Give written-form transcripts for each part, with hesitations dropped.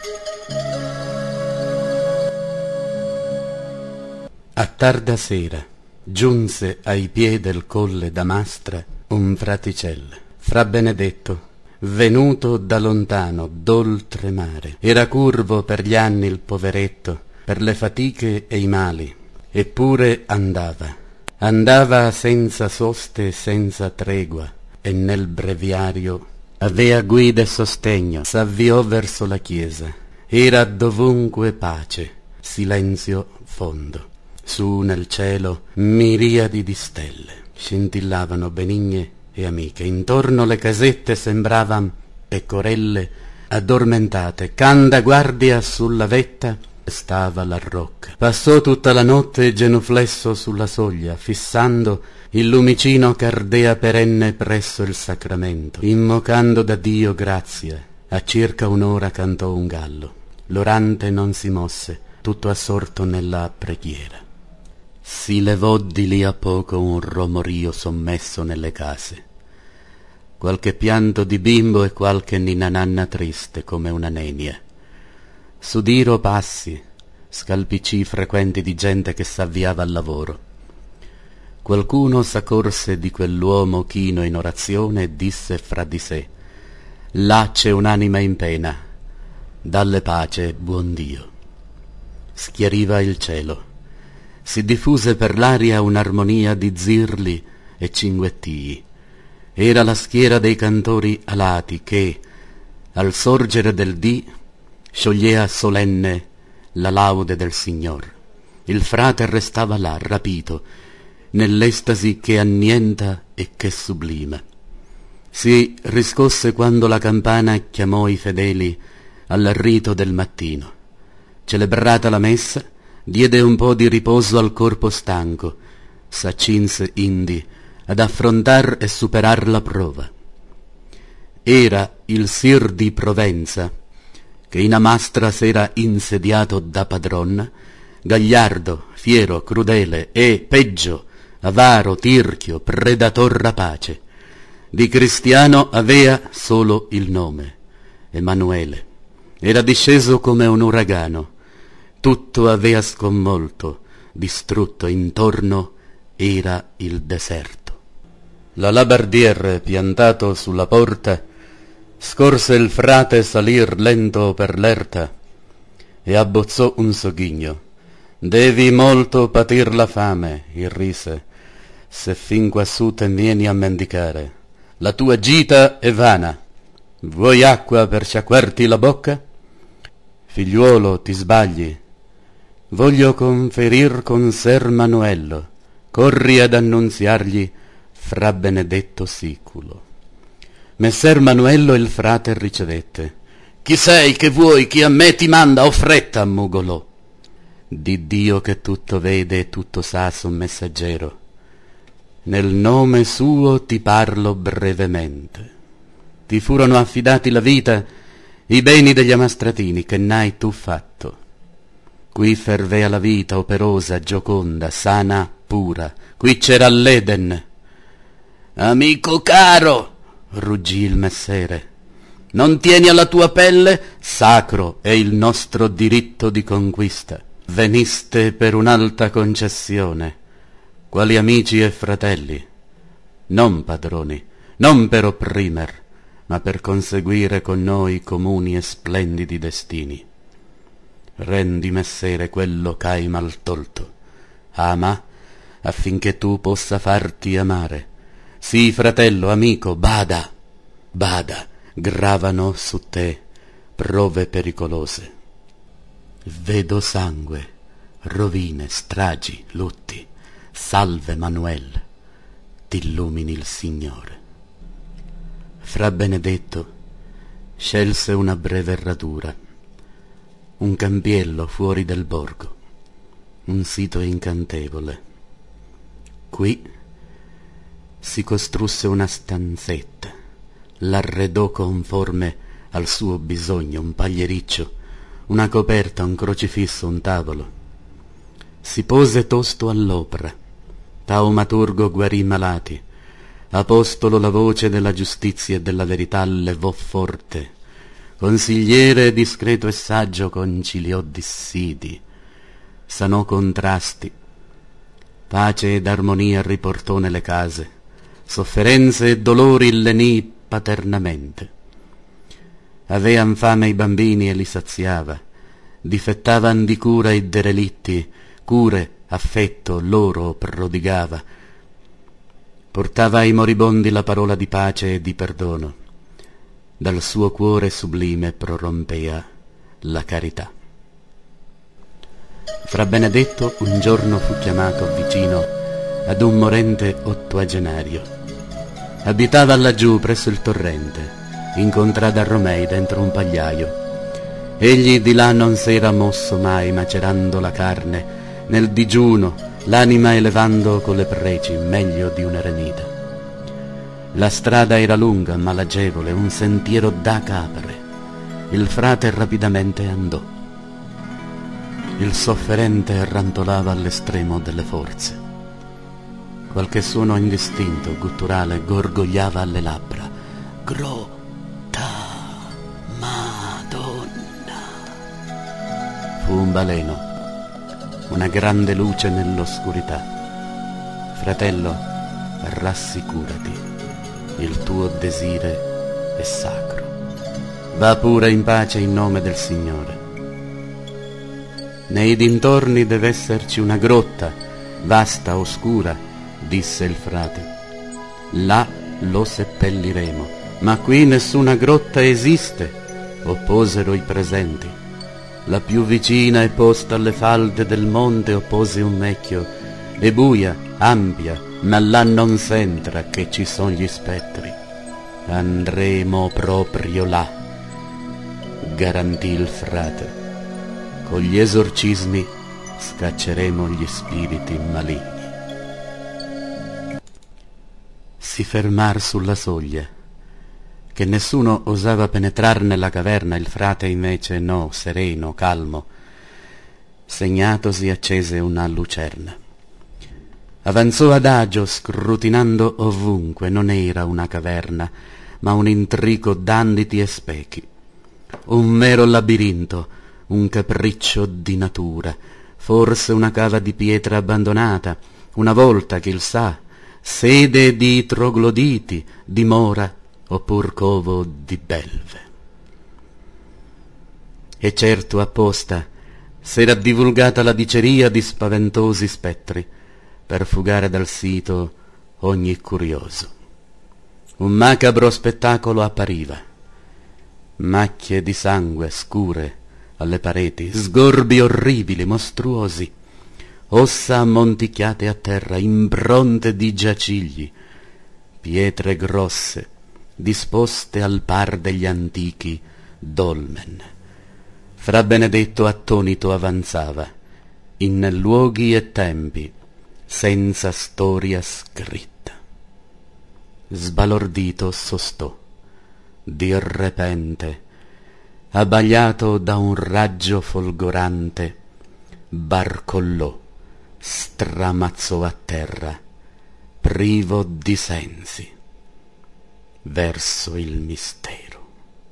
A tarda sera giunse ai piedi del colle d'Amastra un fraticelle, fra Benedetto, venuto da lontano, d'oltremare. Era curvo per gli anni il poveretto, per le fatiche e i mali, eppure andava senza soste e senza tregua, e nel breviario avea guida e sostegno. S'avviò verso la chiesa, era dovunque pace, silenzio fondo. Su nel cielo miriadi di stelle scintillavano benigne e amiche. Intorno le casette sembravan pecorelle addormentate. Canda guardia sulla vetta stava la rocca. Passò tutta la notte genuflesso sulla soglia, fissando il lumicino ch'ardea perenne presso il sacramento, invocando da Dio grazia. A circa un'ora cantò un gallo. L'orante non si mosse, tutto assorto nella preghiera. Si levò di lì a poco un romorio sommesso nelle case, qualche pianto di bimbo e qualche ninna nanna triste come una nenia. S'udiro passi, scalpicii frequenti di gente che s'avviava al lavoro. Qualcuno s'accorse di quell'uomo chino in orazione e disse fra di sé: là c'è un'anima in pena, dalle pace, buon Dio. Schiariva il cielo. Si diffuse per l'aria un'armonia di zirli e cinguettii. Era la schiera dei cantori alati che, al sorgere del dì, sciogliea solenne la laude del Signor. Il frate restava là, rapito, nell'estasi che annienta e che sublima. Si riscosse quando la campana chiamò i fedeli al rito del mattino. Celebrata la messa, diede un po' di riposo al corpo stanco, s'accinse indi ad affrontar e superar la prova. Era il sir di Provenza, che in Amastra s'era insediato da padron, gagliardo, fiero, crudele e, peggio, avaro, tirchio, predator rapace. Di cristiano avea solo il nome, Emanuele. Era disceso come un uragano. Tutto avea sconvolto, distrutto, intorno era il deserto. L'alabardiere, piantato sulla porta, scorse il frate salir lento per l'erta e abbozzò un sogghigno. Devi molto patir la fame, irrise, se fin quassù te vieni a mendicare. La tua gita è vana. Vuoi acqua per sciacquarti la bocca? Figliuolo, ti sbagli. Voglio conferir con Ser Manuello. Corri ad annunziargli fra Benedetto siculo. Messer Manuello il frate ricevette. Chi sei, che vuoi, chi a me ti manda, o fretta, mugolò. Di Dio che tutto vede e tutto sa, son messaggero. Nel nome suo ti parlo brevemente. Ti furono affidati la vita, i beni degli amastratini, che n'hai tu fatto. Qui fervea la vita operosa, gioconda, sana, pura. Qui c'era l'Eden. Amico caro, ruggì il messere, non tieni alla tua pelle? Sacro è il nostro diritto di conquista. Veniste per un'alta concessione, quali amici e fratelli, non padroni, non per opprimer, ma per conseguire con noi comuni e splendidi destini. Rendi, messere, quello c'hai mal tolto. Ama, affinché tu possa farti amare. Sì, fratello, amico, bada, bada, gravano su te prove pericolose. Vedo sangue, rovine, stragi, lutti. Salve, Manuel, t'illumini il Signore. Fra Benedetto scelse una breve radura, un campiello fuori del borgo, un sito incantevole. Qui si costrusse una stanzetta, l'arredò conforme al suo bisogno, un pagliericcio, una coperta, un crocifisso, un tavolo. Si pose tosto all'opera, taumaturgo guarì i malati, apostolo la voce della giustizia e della verità levò forte, consigliere discreto e saggio conciliò dissidi, sanò contrasti, pace ed armonia riportò nelle case, sofferenze e dolori lenì paternamente. Avean fame i bambini e li saziava, difettavan di cura i derelitti, cure, affetto loro prodigava, portava ai moribondi la parola di pace e di perdono, dal suo cuore sublime prorompea la carità. Fra Benedetto un giorno fu chiamato vicino ad un morente ottuagenario. Abitava laggiù presso il torrente, in contrada Romei dentro un pagliaio. Egli di là non s'era mosso mai, macerando la carne, nel digiuno, l'anima elevando con le preci, meglio di un eremita. La strada era lunga, malagevole, un sentiero da capre. Il frate rapidamente andò. Il sofferente rantolava all'estremo delle forze. Qualche suono indistinto, gutturale, gorgogliava alle labbra. Grotta Madonna. Fu un baleno, una grande luce nell'oscurità. Fratello, rassicurati, il tuo desire è sacro. Va pure in pace in nome del Signore. Nei dintorni deve esserci una grotta, vasta, oscura, disse il frate. Là lo seppelliremo, ma qui nessuna grotta esiste, opposero i presenti. La più vicina è posta alle falde del monte, oppose un vecchio. È buia, ampia, ma là non s'entra che ci son gli spettri. Andremo proprio là, garantì il frate. Con gli esorcismi scacceremo gli spiriti maligni. Si fermar sulla soglia, che nessuno osava penetrar nella caverna. Il frate invece no, sereno, calmo, segnatosi accese una lucerna. Avanzò adagio, scrutinando ovunque. Non era una caverna, ma un intrico d'anditi e spechi, un mero labirinto, un capriccio di natura, forse una cava di pietra abbandonata, una volta, chi il sa, sede di trogloditi, dimora, oppur covo di belve. E certo apposta s'era divulgata la diceria di spaventosi spettri, per fugare dal sito ogni curioso. Un macabro spettacolo appariva: macchie di sangue scure alle pareti, sgorbi orribili, mostruosi, ossa ammonticchiate a terra, impronte di giacigli, pietre grosse disposte al par degli antichi dolmen. Fra Benedetto attonito avanzava in luoghi e tempi senza storia scritta. Sbalordito sostò, di repente, abbagliato da un raggio folgorante, barcollò, stramazzò a terra, privo di sensi, verso il mistero.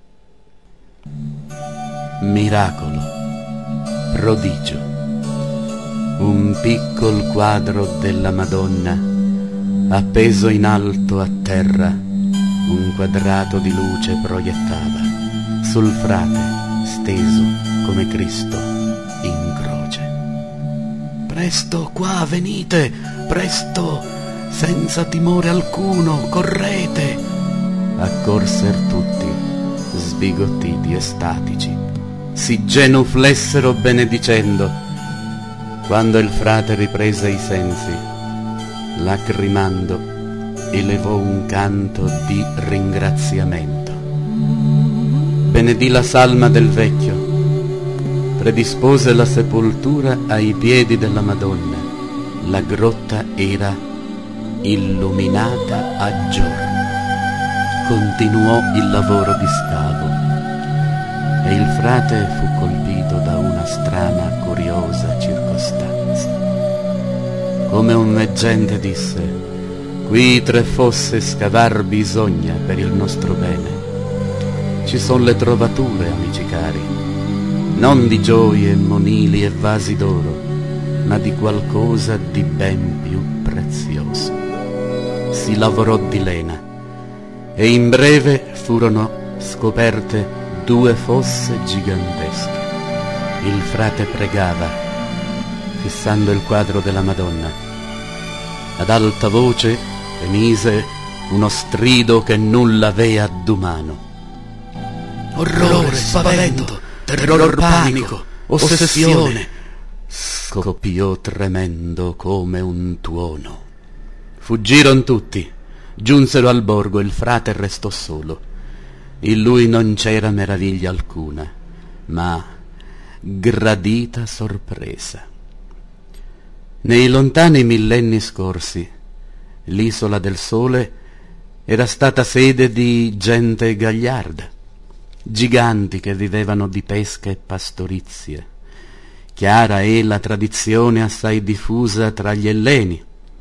Miracolo, prodigio, un piccol quadro della Madonna, appeso in alto a terra, un quadrato di luce proiettava sul frate, steso come Cristo in croce. Presto qua, venite, presto, senza timore alcuno, correte! Accorser tutti, sbigottiti e statici, si genuflessero benedicendo. Quando il frate riprese i sensi, lacrimando, elevò un canto di ringraziamento. Benedì la salma del vecchio, predispose la sepoltura ai piedi della Madonna. La grotta era illuminata a giorno. Continuò il lavoro di scavo e il frate fu colpito da una strana, curiosa circostanza. Come un veggente disse: qui tre fosse scavar bisogna per il nostro bene. ci son le trovature, amici cari, non di gioie, monili e vasi d'oro, ma di qualcosa di ben più prezioso. Si lavorò di lena e in breve furono scoperte 2 fosse gigantesche. Il frate pregava, fissando il quadro della Madonna. Ad alta voce emise uno strido che nulla avea d'umano. Orrore, spavento, terror, panico, ossessione. Scoppiò tremendo come un tuono. Fuggiron tutti, giunsero al borgo, il frate restò solo. In lui non c'era meraviglia alcuna, ma gradita sorpresa. Nei lontani millenni scorsi, l'isola del Sole era stata sede di gente gagliarda, giganti che vivevano di pesca e pastorizia. Chiara è la tradizione assai diffusa tra gli Elleni.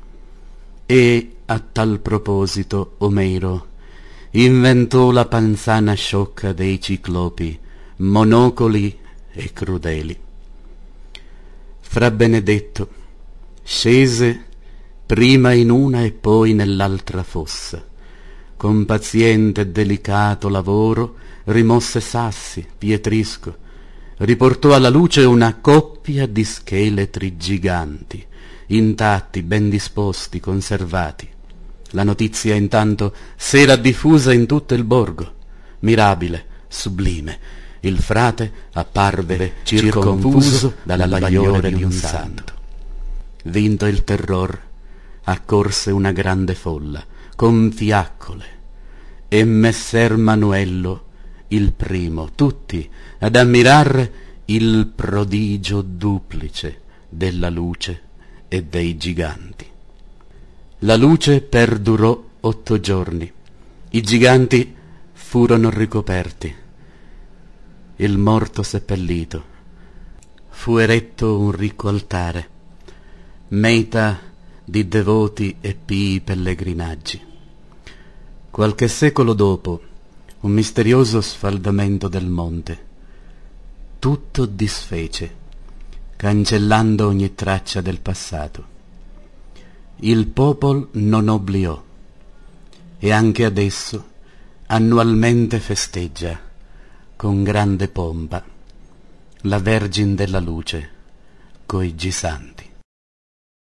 E a tal proposito Omero inventò la panzana sciocca dei ciclopi, monocoli e crudeli. Fra Benedetto scese prima in una e poi nell'altra fossa. Con paziente e delicato lavoro rimosse sassi, pietrisco, riportò alla luce una coppia di scheletri giganti, intatti, ben disposti, conservati. La notizia intanto s'era diffusa in tutto il borgo, mirabile, sublime. Il frate apparve circonfuso dalla bagliore di un santo. Vinto il terror, accorse una grande folla, con fiaccole, e messer Manuello il primo, tutti ad ammirar il prodigio duplice della luce e dei giganti. La luce perdurò 8 giorni, i giganti furono ricoperti, il morto seppellito, fu eretto un ricco altare, meta di devoti e pii pellegrinaggi. Qualche secolo dopo, un misterioso sfaldamento del monte, tutto disfece, cancellando ogni traccia del passato. Il popol non obliò, e anche adesso annualmente festeggia con grande pompa la Vergine della Luce coi gisanti.